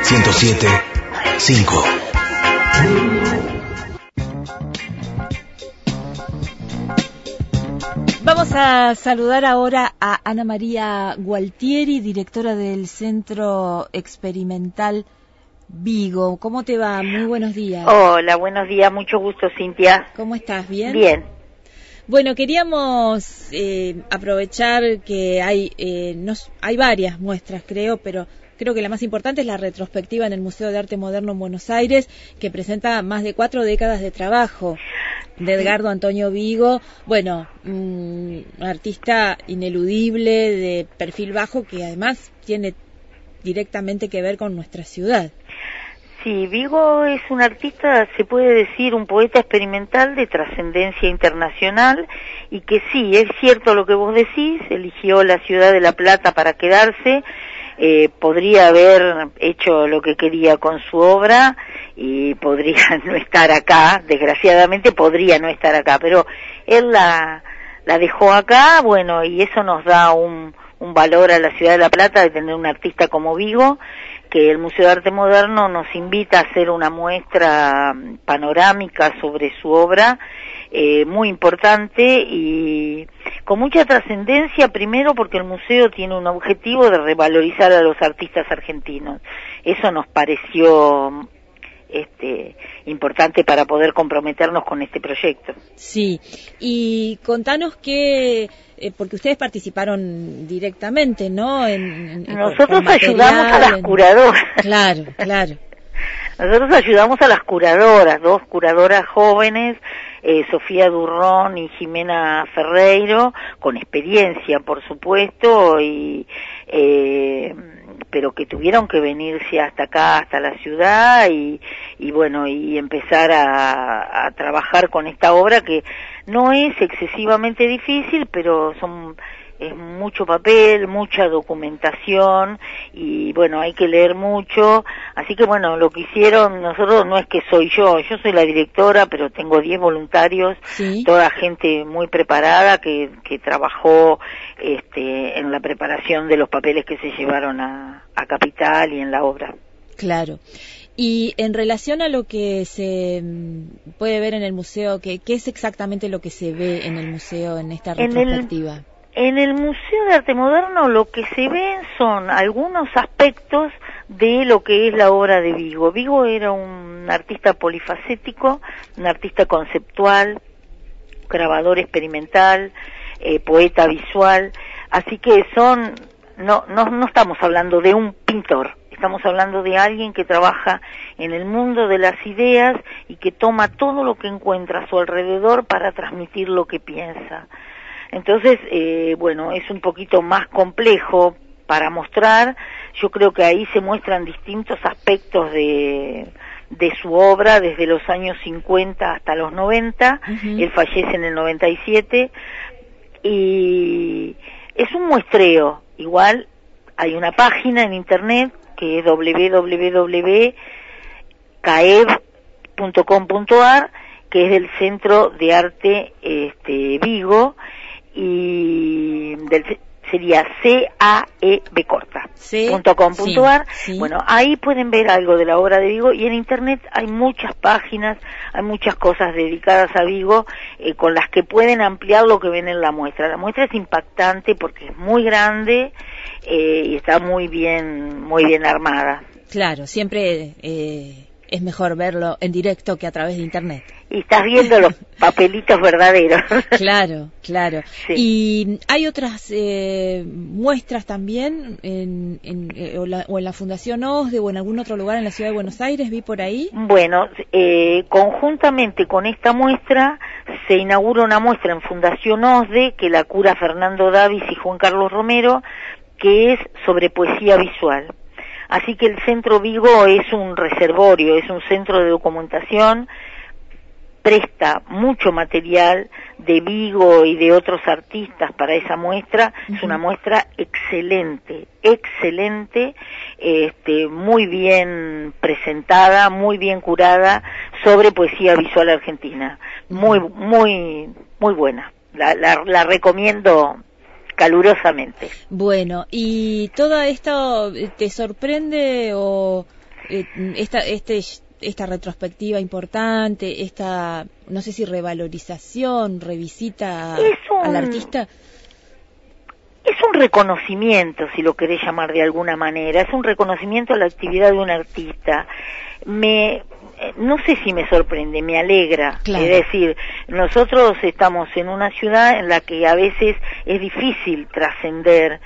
107.5. Vamos a saludar ahora a Ana María Gualtieri, directora del Centro Experimental Vigo. ¿Cómo te va? Muy buenos días. Hola, buenos días, mucho gusto, Cintia. ¿Cómo estás? ¿Bien? Bien. Bueno, queríamos aprovechar que hay varias muestras, creo que la más importante es la retrospectiva en el Museo de Arte Moderno en Buenos Aires, que presenta más de 4 décadas de trabajo de Edgardo Antonio Vigo, un artista ineludible, de perfil bajo, que además tiene directamente que ver con nuestra ciudad. Sí, Vigo es un artista, se puede decir, un poeta experimental de trascendencia internacional, y que sí, es cierto lo que vos decís, eligió la ciudad de La Plata para quedarse. Podría haber hecho lo que quería con su obra y podría no estar acá, desgraciadamente podría no estar acá, pero él la dejó acá, y eso nos da un valor a la ciudad de La Plata de tener un artista como Vigo, que el Museo de Arte Moderno nos invita a hacer una muestra panorámica sobre su obra, muy importante y con mucha trascendencia, primero porque el museo tiene un objetivo de revalorizar a los artistas argentinos. Eso nos pareció importante para poder comprometernos con este proyecto. Sí, y contanos porque ustedes participaron directamente, ¿no? Nosotros ayudamos a las curadoras. Claro. Nosotros ayudamos a las curadoras, 2 curadoras jóvenes, Sofía Durrón y Jimena Ferreiro, con experiencia, por supuesto, pero que tuvieron que venirse hasta acá, hasta la ciudad, y empezar a trabajar con esta obra, que no es excesivamente difícil, pero es mucho papel, mucha documentación, y hay que leer mucho, así que lo que hicieron nosotros, no es que soy yo soy la directora, pero tengo 10 voluntarios, ¿sí? Toda gente muy preparada que trabajó en la preparación de los papeles que se llevaron a Capital y en la obra. Claro. Y en relación a lo que se puede ver en el museo, ¿qué es exactamente lo que se ve en el museo en esta retrospectiva? En el Museo de Arte Moderno lo que se ven son algunos aspectos de lo que es la obra de Vigo. Vigo era un artista polifacético, un artista conceptual, grabador experimental, poeta visual, así que no estamos hablando de un pintor, estamos hablando de alguien que trabaja en el mundo de las ideas y que toma todo lo que encuentra a su alrededor para transmitir lo que piensa. Entonces, es un poquito más complejo para mostrar. Yo creo que ahí se muestran distintos aspectos de su obra, desde los años 50 hasta los 90. Uh-huh. Él fallece en el 97, y es un muestreo. Igual hay una página en internet que es www.caev.com.ar, que es del Centro de Arte Vigo, y sería caev.com.ar. Sí. Ahí pueden ver algo de la obra de Vigo, y en internet hay muchas páginas, hay muchas cosas dedicadas a Vigo, con las que pueden ampliar lo que ven en la muestra. La muestra es impactante porque es muy grande, y está muy bien armada. Claro, siempre es mejor verlo en directo que a través de internet. Y estás viendo los papelitos verdaderos. Claro. Sí. Y hay otras muestras también o en la Fundación OSDE o en algún otro lugar en la ciudad de Buenos Aires, vi por ahí. Conjuntamente con esta muestra se inaugura una muestra en Fundación OSDE que la cura Fernando Davis y Juan Carlos Romero, que es sobre poesía visual. Así que el Centro Vigo es un reservorio, es un centro de documentación, presta mucho material de Vigo y de otros artistas para esa muestra. Uh-huh. Es una muestra excelente, muy bien presentada, muy bien curada, sobre poesía visual argentina. Muy buena. La recomiendo calurosamente. Bueno, ¿y todo esto te sorprende o esta retrospectiva importante, esta, no sé si revalorización, revisita al artista? Es un reconocimiento, si lo querés llamar de alguna manera, es un reconocimiento a la actividad de un artista. No sé si me sorprende, me alegra. Claro. Es decir, nosotros estamos en una ciudad en la que a veces es difícil trascender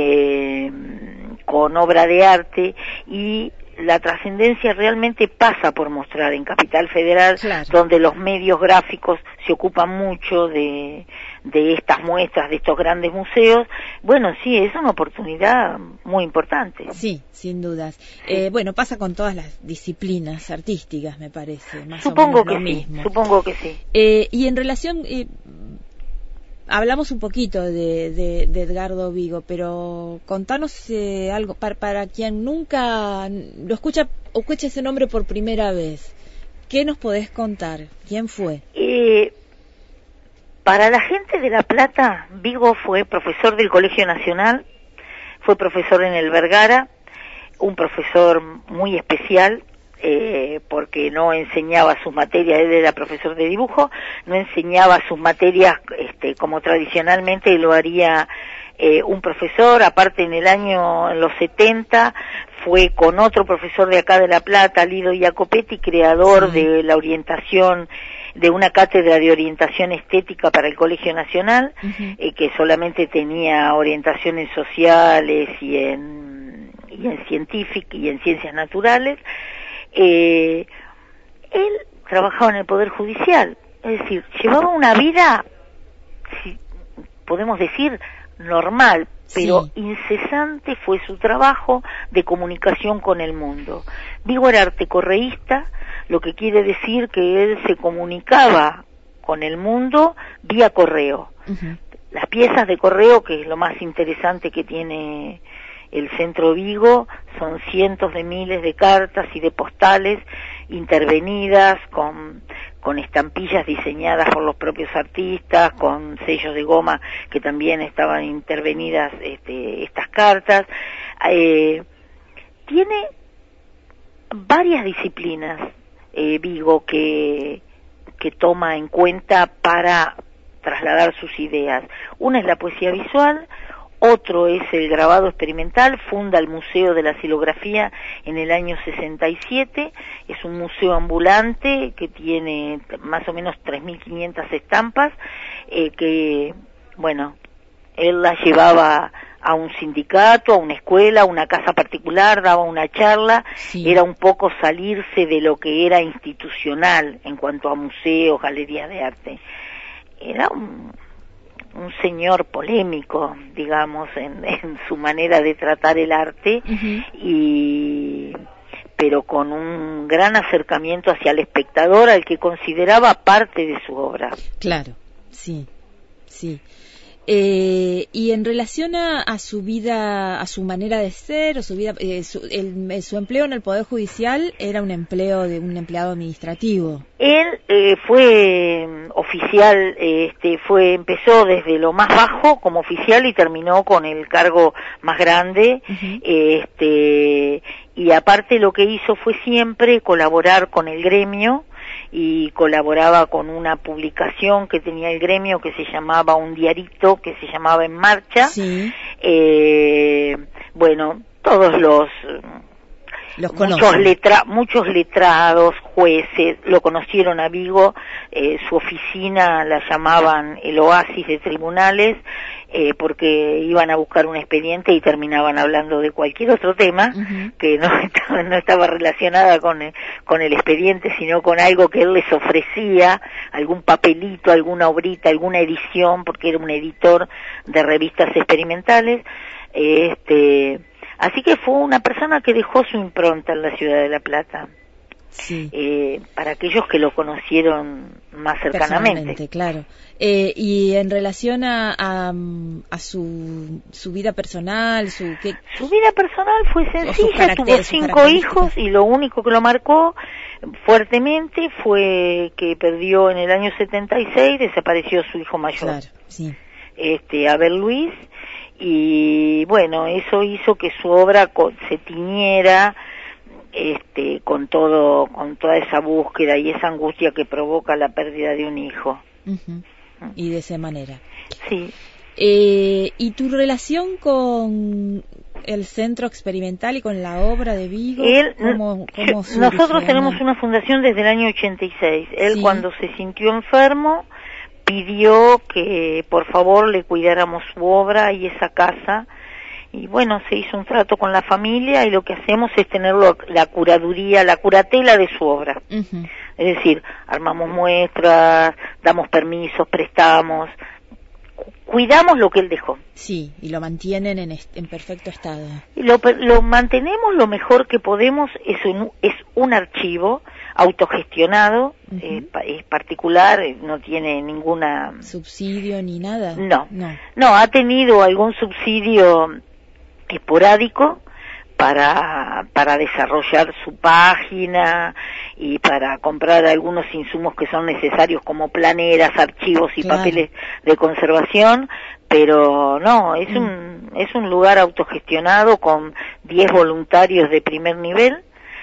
con obra de arte, y la trascendencia realmente pasa por mostrar en Capital Federal, claro, donde los medios gráficos se ocupan mucho de estas muestras, de estos grandes museos. Bueno, sí, es una oportunidad muy importante. Sí, sin dudas. Sí. Bueno, pasa con todas las disciplinas artísticas, me parece, más supongo o menos que lo sí, mismo. Supongo que sí. Y en relación... hablamos un poquito de Edgardo Vigo, pero contanos algo para quien nunca lo escucha o escucha ese nombre por primera vez. ¿Qué nos podés contar? ¿Quién fue? Para la gente de La Plata, Vigo fue profesor del Colegio Nacional, fue profesor en el Vergara, un profesor muy especial, porque no enseñaba sus materias, él era profesor de dibujo, no enseñaba sus materias como tradicionalmente lo haría un profesor. Aparte, en los 70 fue con otro profesor de acá de La Plata, Lido Jacopetti, creador de la orientación, de una cátedra de orientación estética para el Colegio Nacional, que solamente tenía orientaciones sociales y en científica y en ciencias naturales. Él trabajaba en el Poder Judicial, es decir, llevaba una vida, si podemos decir, normal, pero incesante fue su trabajo de comunicación con el mundo. Vigo era artecorreísta, lo que quiere decir que él se comunicaba con el mundo vía correo. Las piezas de correo, que es lo más interesante que tiene el Centro Vigo, son cientos de miles de cartas y de postales intervenidas con estampillas diseñadas por los propios artistas, con sellos de goma que también estaban intervenidas estas cartas. Tiene varias disciplinas Vigo que toma en cuenta para trasladar sus ideas. Una es la poesía visual, otro es el grabado experimental. Funda el Museo de la Silografía en el año 67, es un museo ambulante que tiene más o menos 3.500 estampas, que, bueno, él las llevaba a un sindicato, a una escuela, a una casa particular, daba una charla, era un poco salirse de lo que era institucional en cuanto a museos, galerías de arte. Era un señor polémico, digamos, en su manera de tratar el arte, pero con un gran acercamiento hacia el espectador, al que consideraba parte de su obra. Claro, sí. Y en relación a su vida, a su manera de ser, o su vida, su empleo en el Poder Judicial era un empleo de un empleado administrativo. Él fue oficial, empezó desde lo más bajo como oficial y terminó con el cargo más grande, y aparte lo que hizo fue siempre colaborar con el gremio, y colaboraba con una publicación que tenía el gremio que se llamaba, un diarito que se llamaba En Marcha. Bueno, todos muchos letrados, jueces, lo conocieron a Vigo, su oficina la llamaban el oasis de tribunales, porque iban a buscar un expediente y terminaban hablando de cualquier otro tema que no estaba relacionada con el expediente, sino con algo que él les ofrecía, algún papelito, alguna obrita, alguna edición, porque era un editor de revistas experimentales. Así que fue una persona que dejó su impronta en la ciudad de La Plata. Para aquellos que lo conocieron más cercanamente. Claro. Y en relación a su vida personal, su vida personal fue sencilla, tuvo 5 hijos y lo único que lo marcó fuertemente fue que perdió en el año 76, desapareció su hijo mayor, Abel Luis, y bueno, eso hizo que su obra se tiñera con toda esa búsqueda y esa angustia que provoca la pérdida de un hijo. Y de esa manera. Sí. ¿Y tu relación con el Centro Experimental y con la obra de Vigo? ¿Cómo surge, nosotros tenemos una fundación desde el año 86. Él, cuando se sintió enfermo, pidió que por favor le cuidáramos su obra y esa casa. Y bueno, se hizo un trato con la familia y lo que hacemos es tener la curaduría, la curatela de su obra. Es decir, armamos muestras, damos permisos, prestamos, cuidamos lo que él dejó. Sí, y lo mantienen en perfecto estado. Lo mantenemos lo mejor que podemos, es un archivo autogestionado, es particular, no tiene ninguna... ¿Subsidio ni nada? No, ha tenido algún subsidio esporádico para desarrollar su página y para comprar algunos insumos que son necesarios como planeras, archivos y papeles de conservación, pero no, es un lugar autogestionado con 10 voluntarios de primer nivel,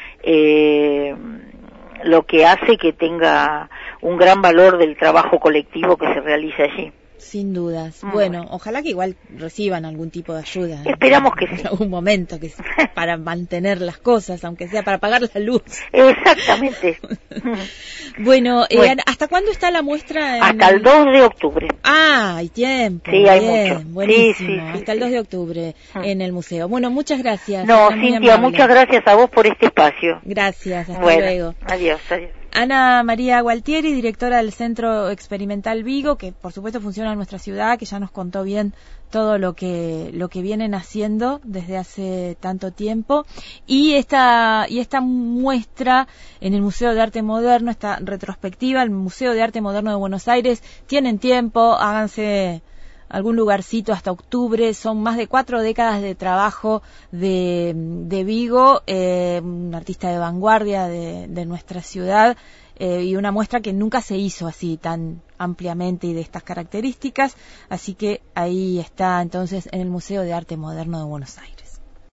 lo que hace que tenga un gran valor del trabajo colectivo que se realiza allí. Sin dudas. Bueno, ojalá que igual reciban algún tipo de ayuda. Esperamos que sí. En algún momento, para mantener las cosas, aunque sea para pagar la luz. Exactamente. Bueno, ¿hasta cuándo está la muestra? Hasta el 2 de octubre. Ah, hay tiempo. Sí, hay mucho. Buenísimo. Sí. Hasta el 2 de octubre en el museo. Bueno, muchas gracias. No, Cintia, muchas gracias a vos por este espacio. Gracias, hasta luego. Adiós. Ana María Gualtieri, directora del Centro Experimental Vigo, que por supuesto funciona en nuestra ciudad, que ya nos contó bien todo lo que vienen haciendo desde hace tanto tiempo, y esta muestra en el Museo de Arte Moderno, esta retrospectiva, el Museo de Arte Moderno de Buenos Aires. Tienen tiempo, háganse algún lugarcito hasta octubre. Son más de 4 décadas de trabajo de Vigo, un artista de vanguardia de nuestra ciudad, y una muestra que nunca se hizo así tan ampliamente y de estas características. Así que ahí está entonces en el Museo de Arte Moderno de Buenos Aires.